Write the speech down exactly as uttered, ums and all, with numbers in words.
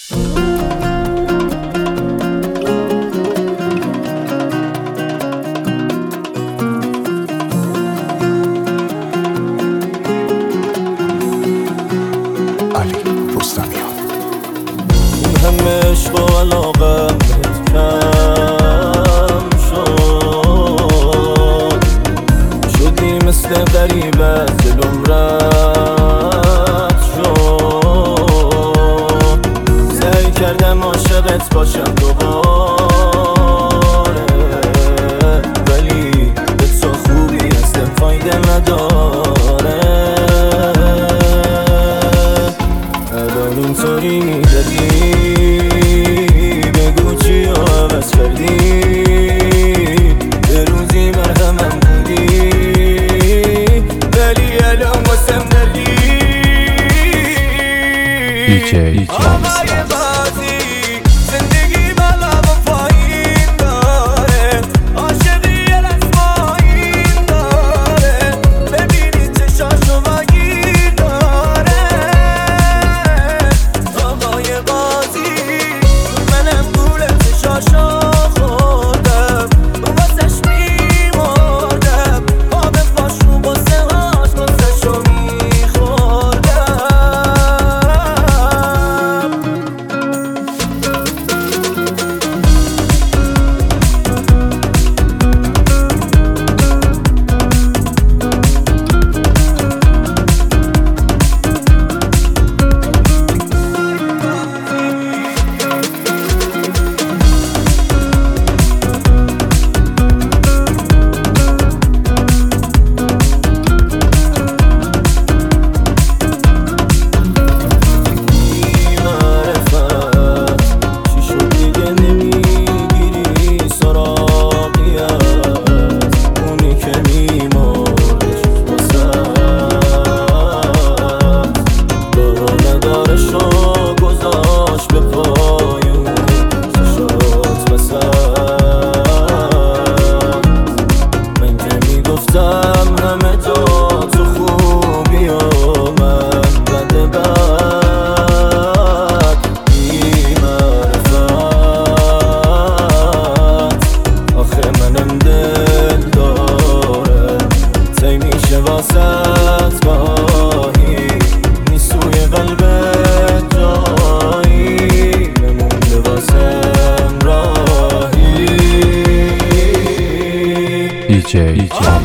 همه عشق و علاقم بهت کم شد، شدی مثل غریب از دلم رد شد. سعی کردم عاشقت باشم دوباره، ولی به تو خوبی اصلا فایده نداره. الان اینطوری میدادی به روزی مرهمم بودی، ولی الان واسم دردی. دیجی آقای بازی زندگی بالا و پایین داره، عاشقی رسمایین داره، ببینی چشاشو وگیر داره. آقای بازی منم گول چشاشو دیجی